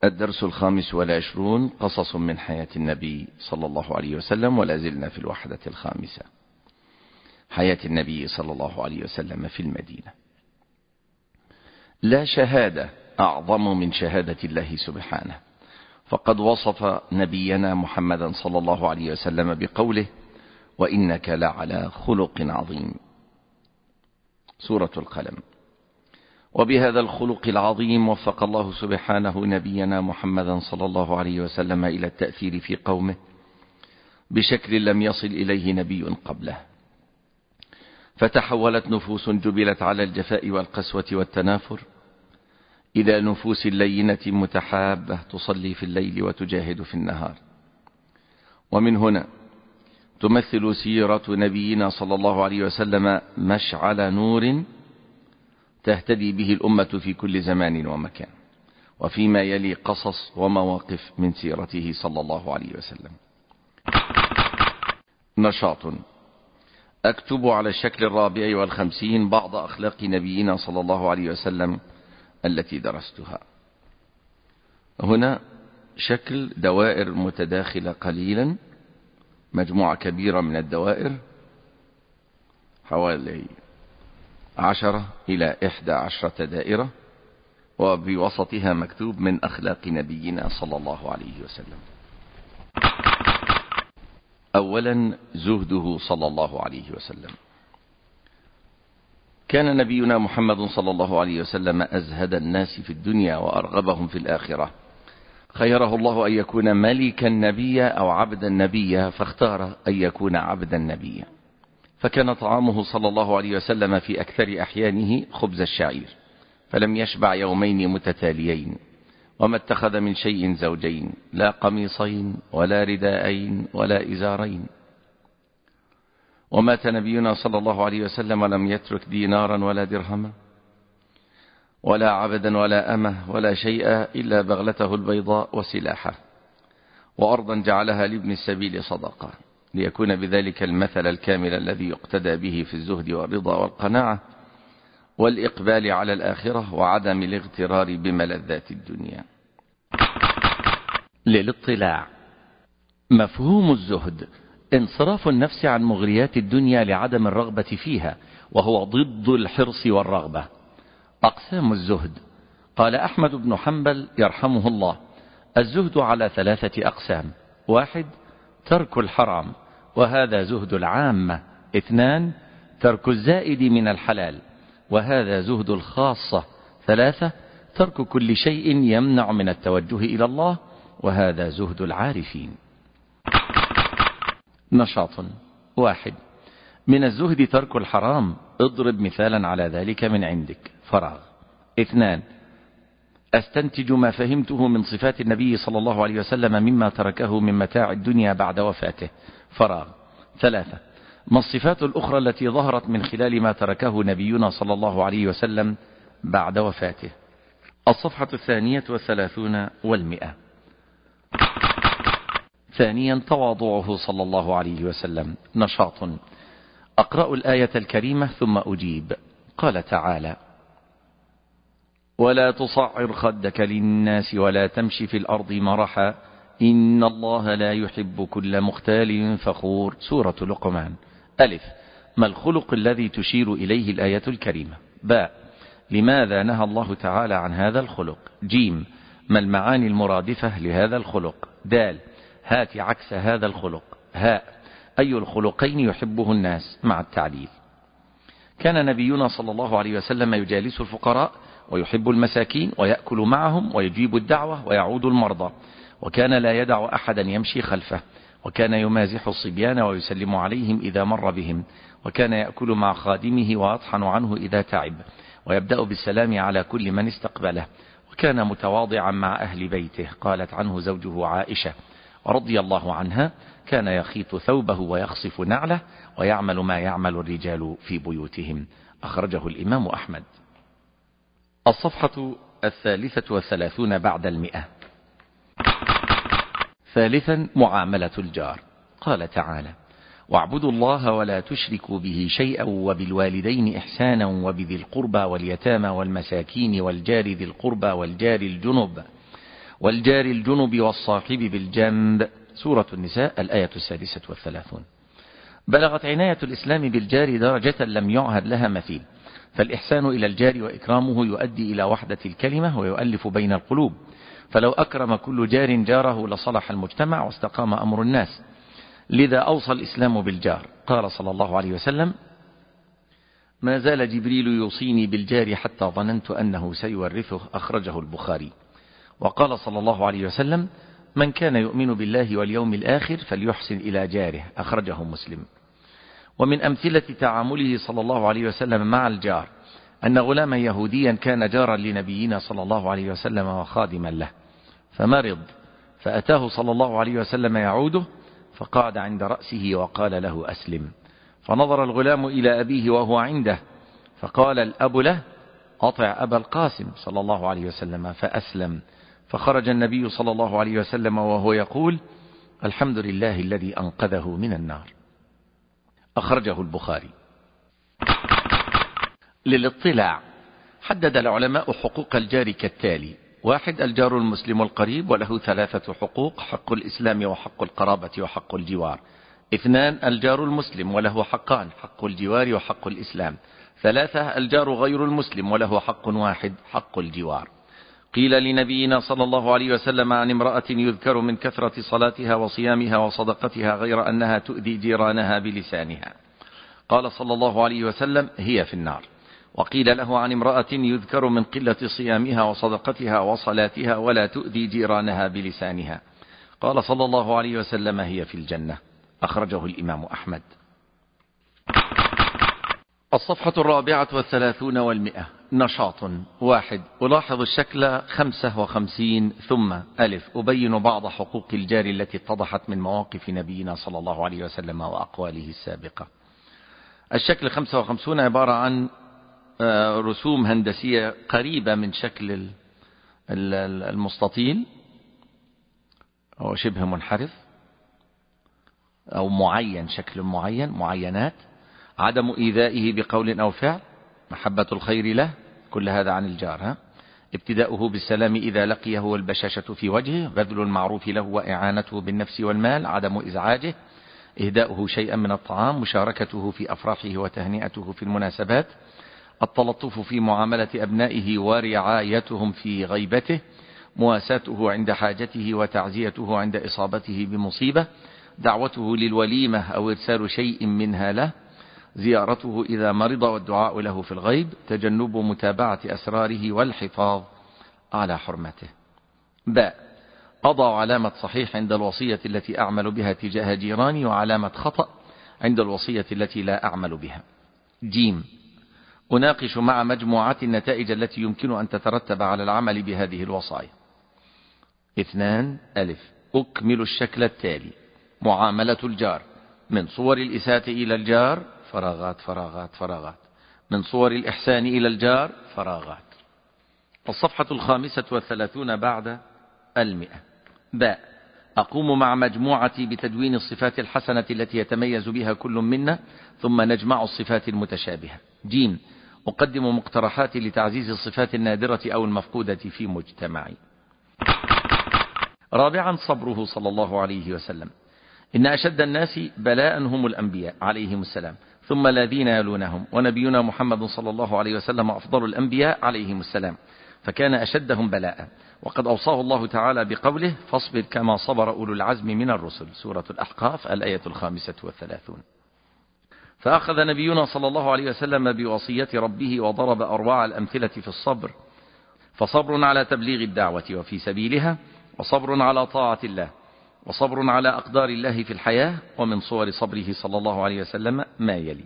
الدرس 25 قصص من حياة النبي صلى الله عليه وسلم، ولا زلنا في الوحدة 5. حياة النبي صلى الله عليه وسلم في المدينة. لا شهادة أعظم من شهادة الله سبحانه، فقد وصف نبينا محمدا صلى الله عليه وسلم بقوله: وإنك لعلى خلق عظيم، سورة القلم. وبهذا الخلق العظيم وفق الله سبحانه نبينا محمدا صلى الله عليه وسلم إلى التأثير في قومه بشكل لم يصل إليه نبي قبله، فتحولت نفوس جبلت على الجفاء والقسوة والتنافر إلى نفوس لينة متحابة تصلي في الليل وتجاهد في النهار. ومن هنا تمثل سيرة نبينا صلى الله عليه وسلم مشعل نور تهتدي به الأمة في كل زمان ومكان. وفيما يلي قصص ومواقف من سيرته صلى الله عليه وسلم. نشاط: أكتب على الشكل 54 بعض أخلاق نبينا صلى الله عليه وسلم التي درستها. هنا شكل دوائر متداخلة قليلا، مجموعة كبيرة من الدوائر، حوالي 10 إلى 11 دائرة، وبوسطها مكتوب من أخلاق نبينا صلى الله عليه وسلم. أولا زهده صلى الله عليه وسلم. كان نبينا محمد صلى الله عليه وسلم أزهد الناس في الدنيا وأرغبهم في الآخرة. خيره الله أن يكون ملكا نبيا أو عبدا نبيا، فاختار أن يكون عبدا نبيا. فكان طعامه صلى الله عليه وسلم في أكثر أحيانه خبز الشعير، فلم يشبع يومين متتاليين، وما اتخذ من شيء زوجين، لا قميصين ولا رداءين ولا إزارين. ومات نبينا صلى الله عليه وسلم ولم يترك دينارا ولا درهما ولا عبدا ولا أمه ولا شيء إلا بغلته البيضاء وسلاحه، وأرضا جعلها لابن السبيل صدقة، ليكون بذلك المثل الكامل الذي يقتدى به في الزهد والرضا والقناعة والإقبال على الآخرة وعدم الاغترار بملذات الدنيا. للاطلاع: مفهوم الزهد انصراف النفس عن مغريات الدنيا لعدم الرغبة فيها، وهو ضد الحرص والرغبة. أقسام الزهد: قال أحمد بن حنبل يرحمه الله: الزهد على 3 أقسام: 1 ترك الحرام، وهذا زهد العامة. 2 ترك الزائد من الحلال، وهذا زهد الخاصة. 3 ترك كل شيء يمنع من التوجه إلى الله، وهذا زهد العارفين. نشاط: 1 من الزهد ترك الحرام، اضرب مثالا على ذلك من عندك. فراغ. 2 أستنتج ما فهمته من صفات النبي صلى الله عليه وسلم مما تركه من متاع الدنيا بعد وفاته. فراغ. 3 ما الصفات الأخرى التي ظهرت من خلال ما تركه نبينا صلى الله عليه وسلم بعد وفاته. الصفحة 32 و100. 2 تواضعه صلى الله عليه وسلم. نشاط: أقرأ الآية الكريمة ثم أجيب. قال تعالى: ولا تصعر خدك للناس ولا تمشي في الأرض مرحا إن الله لا يحب كل مختال فخور، سورة لقمان. ألف: ما الخلق الذي تشير إليه الآية الكريمة؟ باء: لماذا نهى الله تعالى عن هذا الخلق؟ جيم: ما المعاني المرادفة لهذا الخلق؟ دال: هات عكس هذا الخلق. هاء: أي الخلقين يحبه الناس؟ مع التعليل. كان نبينا صلى الله عليه وسلم يجالس الفقراء ويحب المساكين ويأكل معهم ويجيب الدعوة ويعود المرضى، وكان لا يدع أحدا يمشي خلفه، وكان يمازح الصبيان ويسلم عليهم إذا مر بهم، وكان يأكل مع خادمه ويطحن عنه إذا تعب، ويبدأ بالسلام على كل من استقبله، وكان متواضعا مع أهل بيته. قالت عنه زوجه عائشة رضي الله عنها: كان يخيط ثوبه ويخصف نعله ويعمل ما يعمل الرجال في بيوتهم. أخرجه الإمام أحمد. الصفحة 33 بعد 100. 3 معاملة الجار. قال تعالى: واعبدوا الله ولا تشركوا به شيئا وبالوالدين إحسانا وبذي القربى واليتامى والمساكين والجار ذي القربى والجار الجنب والجار الجنب والصاحب بالجنب. سورة النساء الآية 36. بلغت عناية الإسلام بالجار درجة لم يعهد لها مثيل، فالإحسان إلى الجار وإكرامه يؤدي إلى وحدة الكلمة ويؤلف بين القلوب، فلو أكرم كل جار جاره لصلح المجتمع واستقام أمر الناس. لذا أوصى الإسلام بالجار. قال صلى الله عليه وسلم: ما زال جبريل يوصيني بالجار حتى ظننت أنه سيورثه. أخرجه البخاري. وقال صلى الله عليه وسلم: من كان يؤمن بالله واليوم الآخر فليحسن إلى جاره. أخرجه مسلم. ومن أمثلة تعامله صلى الله عليه وسلم مع الجار أن غلاما يهوديا كان جارا لنبينا صلى الله عليه وسلم وخادما له، فمرض، فأتاه صلى الله عليه وسلم يعوده، فقعد عند رأسه وقال له: أسلم. فنظر الغلام إلى أبيه وهو عنده، فقال الأب له: أطع أبا القاسم صلى الله عليه وسلم، فأسلم. فخرج النبي صلى الله عليه وسلم وهو يقول: الحمد لله الذي أنقذه من النار. أخرجه البخاري. للاطلاع حدد العلماء حقوق الجار كالتالي: 1. الجار المسلم القريب، وله 3 حقوق: حق الإسلام وحق القرابة وحق الجوار. 2. الجار المسلم وله حقان: حق الجوار وحق الإسلام. 3. الجار غير المسلم وله حق واحد: حق الجوار. قيل لنبينا صلى الله عليه وسلم عن امرأة يذكر من كثرة صلاتها وصيامها وصدقتها غير أنها تؤذي جيرانها بلسانها، قال صلى الله عليه وسلم: هي في النار. وقيل له عن امرأة يذكر من قلة صيامها وصدقتها وصلاتها ولا تؤذي جيرانها بلسانها، قال صلى الله عليه وسلم: هي في الجنة. أخرجه الإمام أحمد. الصفحة 34 و100. نشاط. 1. ألاحظ الشكل 55. ثم: أبين بعض حقوق الجار التي اتضحت من مواقف نبينا صلى الله عليه وسلم وأقواله السابقة. الشكل 55 عبارة عن رسوم هندسية قريبة من شكل المستطيل، أو شبه منحرف أو معين، شكل معين، معينات: عدم إيذائه بقول أو فعل، محبة الخير له، كل هذا عن الجار. ابتداؤه بالسلام إذا لقيه والبشاشة في وجهه، بذل المعروف له وإعانته بالنفس والمال، عدم إزعاجه، إهداؤه شيئا من الطعام، مشاركته في أفراحه وتهنئته في المناسبات، التلطف في معاملة أبنائه ورعايتهم في غيبته، مواساته عند حاجته وتعزيته عند إصابته بمصيبة، دعوته للوليمة أو إرسال شيء منها له، زيارته إذا مرض والدعاء له في الغيب، تجنب متابعة أسراره والحفاظ على حرمته. أضع علامة صحيح عند الوصية التي أعمل بها تجاه جيراني، وعلامة خطأ عند الوصية التي لا أعمل بها. أناقش مع مجموعة النتائج التي يمكن أن تترتب على العمل بهذه الوصايا. 2. أكمل الشكل التالي: معاملة الجار، من صور الإساءة إلى الجار فراغات فراغات فراغات، من صور الإحسان إلى الجار فراغات. الصفحة 35 بعد 100. أقوم مع مجموعتي بتدوين الصفات الحسنة التي يتميز بها كل منا، ثم نجمع الصفات المتشابهة. أقدم مقترحاتي لتعزيز الصفات النادرة أو المفقودة في مجتمعي. 4. صبره صلى الله عليه وسلم. إن أشد الناس بلاء هم الأنبياء عليهم السلام، ثم الذين يلونهم، ونبينا محمد صلى الله عليه وسلم أفضل الأنبياء عليهم السلام، فكان أشدهم بلاء. وقد أوصاه الله تعالى بقوله: فاصبر كما صبر أولو العزم من الرسل. سورة الأحقاف الآية 35. فأخذ نبينا صلى الله عليه وسلم بوصية ربه وضرب أروع الأمثلة في الصبر، فصبر على تبليغ الدعوة وفي سبيلها، وصبر على طاعة الله، وصبر على أقدار الله في الحياة. ومن صور صبره صلى الله عليه وسلم ما يلي: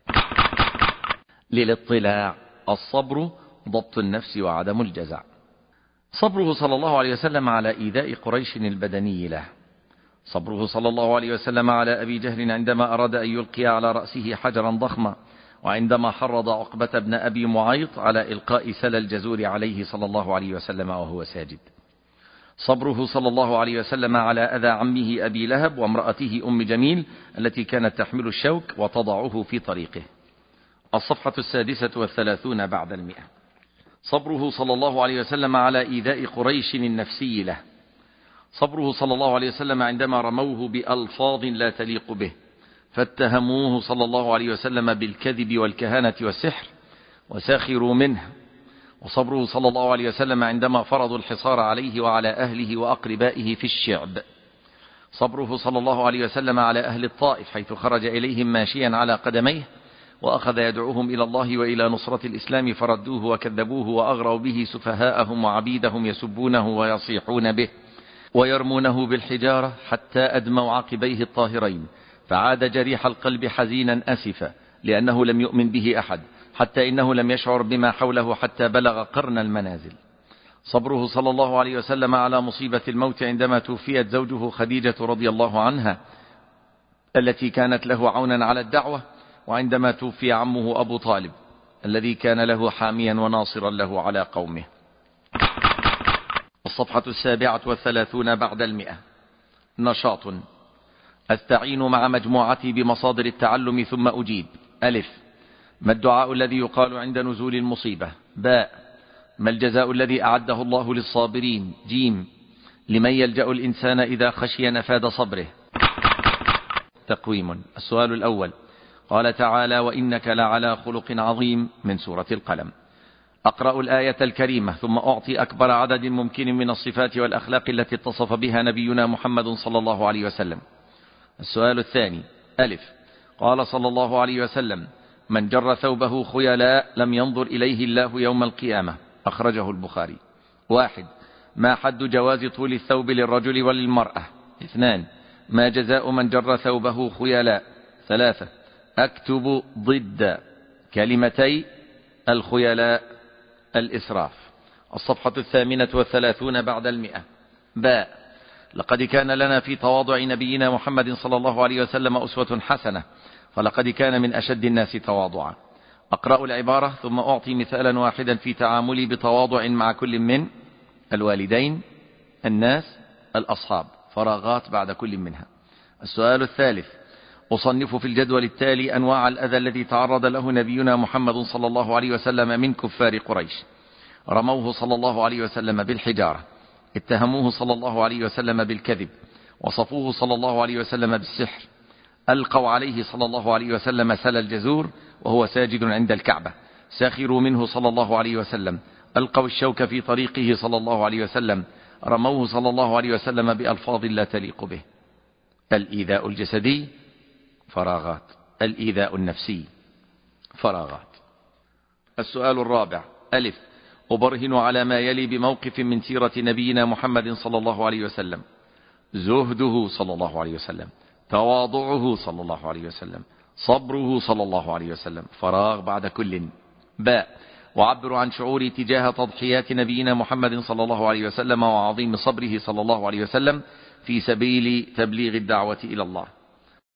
للاطلاع: الصبر ضبط النفس وعدم الجزع. صبره صلى الله عليه وسلم على إيذاء قريش البدني له، صبره صلى الله عليه وسلم على أبي جهل عندما أراد أن يلقي على رأسه حجرا ضخما، وعندما حرض عقبة بن أبي معيط على إلقاء سل الجزور عليه صلى الله عليه وسلم وهو ساجد. صبره صلى الله عليه وسلم على أذى عمه أبي لهب وامرأته أم جميل التي كانت تحمل الشوك وتضعه في طريقه. الصفحة 36 بعد 100. صبره صلى الله عليه وسلم على إيذاء قريش النفسي له. صبره صلى الله عليه وسلم عندما رموه بألفاظ لا تليق به فاتهموه صلى الله عليه وسلم بالكذب والكهانة والسحر وساخروا منه. وصبره صلى الله عليه وسلم عندما فرضوا الحصار عليه وعلى أهله وأقربائه في الشعب. صبره صلى الله عليه وسلم على أهل الطائف حيث خرج إليهم ماشيا على قدميه وأخذ يدعوهم إلى الله وإلى نصرة الإسلام فردوه وكذبوه وأغروا به سفهاءهم وعبيدهم يسبونه ويصيحون به ويرمونه بالحجارة حتى أدموا عقبيه الطاهرين فعاد جريح القلب حزينا أسفا لأنه لم يؤمن به أحد حتى إنه لم يشعر بما حوله حتى بلغ قرن المنازل. صبره صلى الله عليه وسلم على مصيبة الموت عندما توفيت زوجه خديجة رضي الله عنها التي كانت له عونا على الدعوة، وعندما توفي عمه أبو طالب الذي كان له حاميا وناصرا له على قومه. الصفحة 37 بعد 100. نشاط. أستعين مع مجموعتي بمصادر التعلم ثم أجيب. ألف: ما الدعاء الذي يقال عند نزول المصيبة؟ باء: ما الجزاء الذي أعده الله للصابرين؟ جيم: لمن يلجأ الإنسان إذا خشي نفاد صبره؟ تقويم. السؤال الأول: قال تعالى: وإنك لعلى خلق عظيم، من سورة القلم. أقرأ الآية الكريمة ثم أعطي أكبر عدد ممكن من الصفات والأخلاق التي اتصف بها نبينا محمد صلى الله عليه وسلم. السؤال الثاني: ألف: قال صلى الله عليه وسلم: من جر ثوبه خيلاء لم ينظر إليه الله يوم القيامة، أخرجه البخاري. 1. ما حد جواز طول الثوب للرجل وللمرأة؟ 2. ما جزاء من جر ثوبه خيلاء؟ 3. أكتب ضد كلمتي الخيلاء الإسراف. الصفحة 38 بعد 100. باء: لقد كان لنا في تواضع نبينا محمد صلى الله عليه وسلم أسوة حسنة، فلقد كان من أشد الناس تواضعا. أقرأ العبارة ثم أعطي مثالا واحدا في تعاملي بتواضع مع كل من الوالدين، الناس، الأصحاب. فراغات بعد كل منها. السؤال الثالث: أصنف في الجدول التالي أنواع الأذى الذي تعرض له نبينا محمد صلى الله عليه وسلم من كفار قريش. رموه صلى الله عليه وسلم بالحجارة، اتهموه صلى الله عليه وسلم بالكذب، وصفوه صلى الله عليه وسلم بالسحر، ألقوا عليه صلى الله عليه وسلم سل الجزور وهو ساجد عند الكعبة، ساخروا منه صلى الله عليه وسلم، ألقوا الشوك في طريقه صلى الله عليه وسلم، رموه صلى الله عليه وسلم بألفاظ لا تليق به. الإيذاء الجسدي فراغات، الإيذاء النفسي فراغات. السؤال الرابع: ألف: أبرهن على ما يلي بموقف من سيرة نبينا محمد صلى الله عليه وسلم: زهده صلى الله عليه وسلم، تواضعه صلى الله عليه وسلم، صبره صلى الله عليه وسلم. فراغ بعد كل. باء: وعبر عن شعوري تجاه تضحيات نبينا محمد صلى الله عليه وسلم وعظيم صبره صلى الله عليه وسلم في سبيل تبليغ الدعوة إلى الله.